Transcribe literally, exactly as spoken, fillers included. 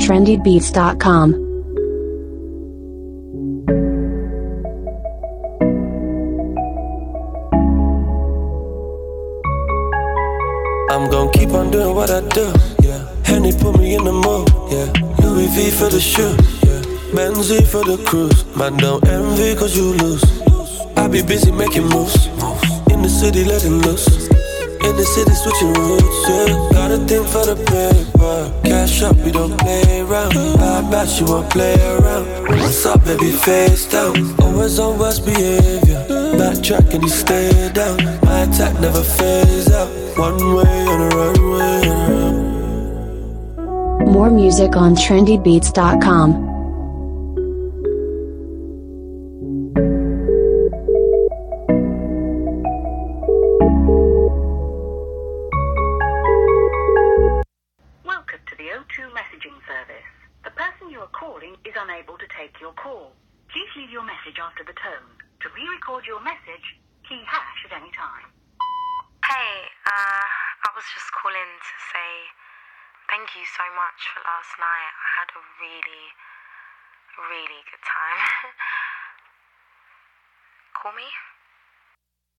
trendy beats dot com. I'm gon' keep on doing what I do, yeah. Henny put me in the mood, yeah. Louis V for the shoe, yeah. Benzie for the cruise. Man, don't envy cause you lose. I be busy making moves, in the city letting loose. In the city switching routes, yeah. Got a thing for the paper. Cash up, we don't play around. Bad batch, you won't play around. What's up, baby, face down. Always on worst behavior. Backtrack and you stay down. My attack never phase out. One way on a runway on a run. More music on trendy beats dot com. Welcome to the O two messaging service. The person you are calling is unable to take your call. Please leave your message after the tone. To re-record your message, key hash at any time. Hey, uh, I was just calling to say thank you so much for last night. I had a really, really good time. Call me?